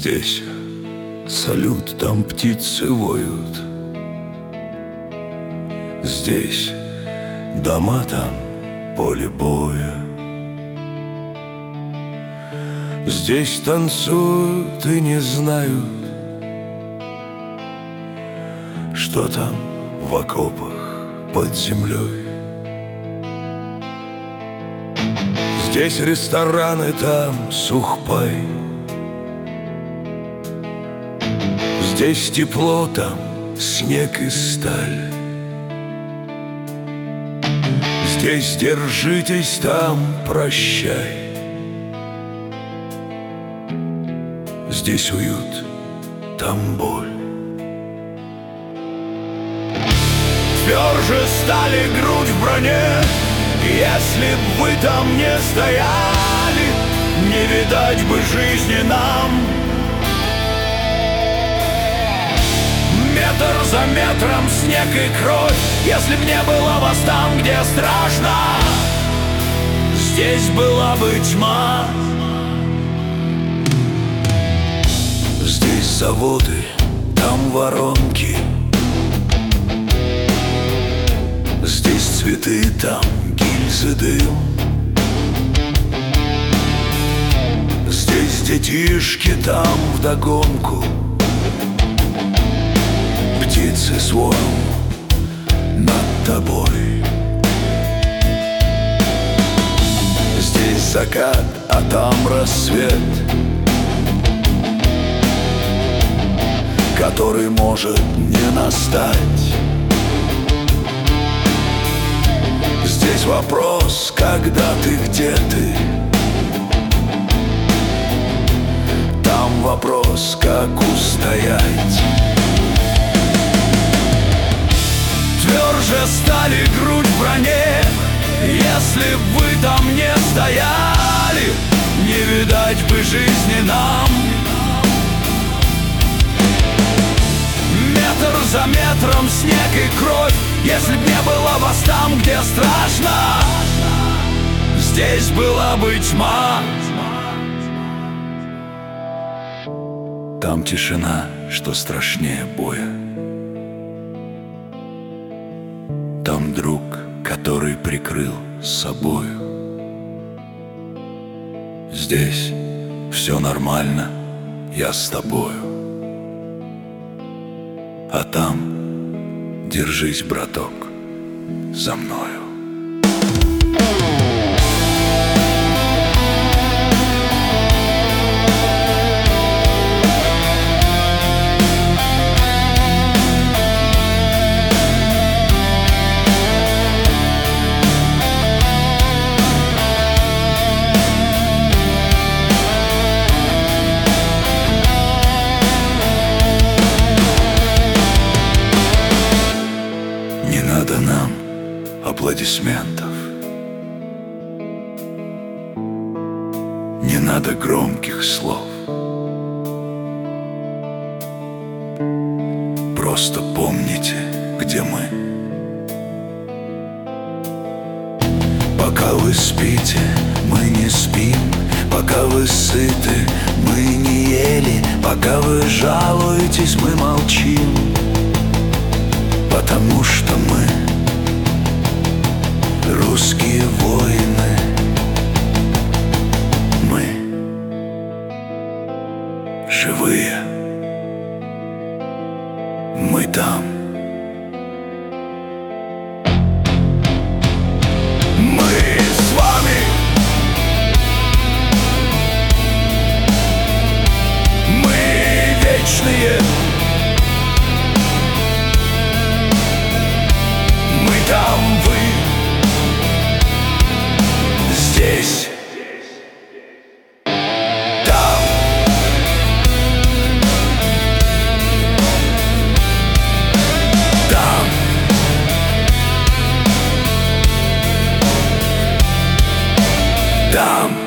Здесь салют, там птицы воют. Здесь дома, там поле боя. Здесь танцуют и не знают, что там в окопах под землей. Здесь рестораны, там сухпай. Здесь тепло, там снег и сталь. Здесь держитесь, там прощай. Здесь уют, там боль. Тверже стали грудь в броне. Если б вы там не стояли, не видать бы жизни нам. Метр за метром снег и кровь. Если б не было вас там, где страшно, здесь была бы тьма. Здесь заводы, там воронки. Здесь цветы, там гильзы, дым. Здесь детишки, там вдогонку птицы с воем над тобой. Здесь закат, а там рассвет, который может не настать. Здесь вопрос, когда ты, где ты. Там вопрос, как устоять. Тверже стали грудь в броне. Если б вы там не стояли, не видать бы жизни нам. Метр за метром снег и кровь. Если б не было вас там, где страшно, здесь была бы тьма. Там тишина, что страшнее боя. Там друг, который прикрыл собою. Здесь все нормально, я с тобою. А там держись, браток, за мною. Не надо нам аплодисментов, не надо громких слов. Просто помните, где мы. Пока вы спите, мы не спим. Пока вы сыты, мы не ели. Пока вы жалуетесь, мы молчим. Потому что мы русские воины. Мы живые. Мы там. Мы с вами. Мы вечные. Там вы, здесь, там, там, там.